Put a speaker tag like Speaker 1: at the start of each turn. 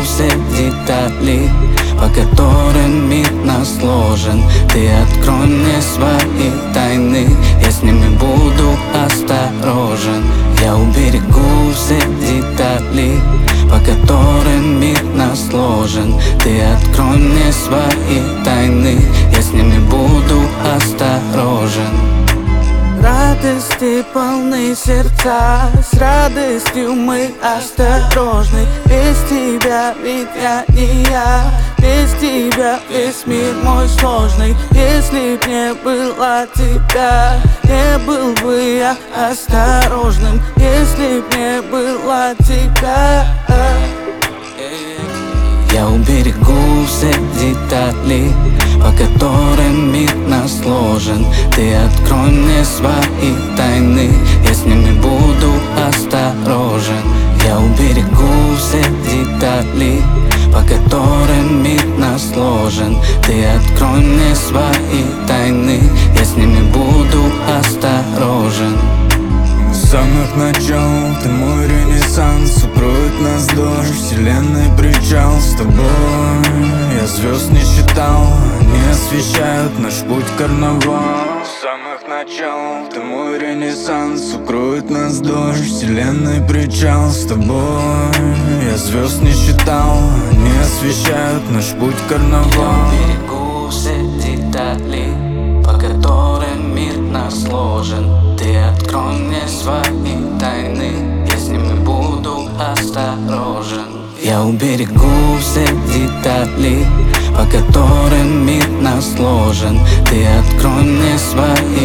Speaker 1: все детали, по которым мир нас сложен. Ты открой мне свои тайны, я с ними буду осторожен. Я уберегу все детали, по которым мир нас сложен. Ты открой мне свои тайны, я с ними буду осторожен. Радости полны сердца, с радостью мы осторожны. Без тебя ведь я не я, без тебя весь мир мой сложный. Если б не было тебя, не был бы я осторожным. Если б не было тебя, я уберегу все детали, по которым мир нас сложен. Ты открой мне свои тайны, я с ними буду осторожен. Я уберегу все детали, по которым мир нас сложен. Ты открой мне свои тайны, я с ними буду осторожен.
Speaker 2: С самых начал ты мой ренессанс, укроет нас дождь, вселенной причал. С тобой я звезд не считал, они освещают наш путь карнавал. С самых начал ты мой ренессанс, укроет нас дождь, вселенной причал. С тобой я звезд не считал, они освещают наш путь карнавал.
Speaker 1: Я берегу все детали, по которым мир нас сложен. Ты открой мне свои тайны, я с ними буду осторожен. Я уберегу все детали, по которым мир нас сложен. Ты открой мне свои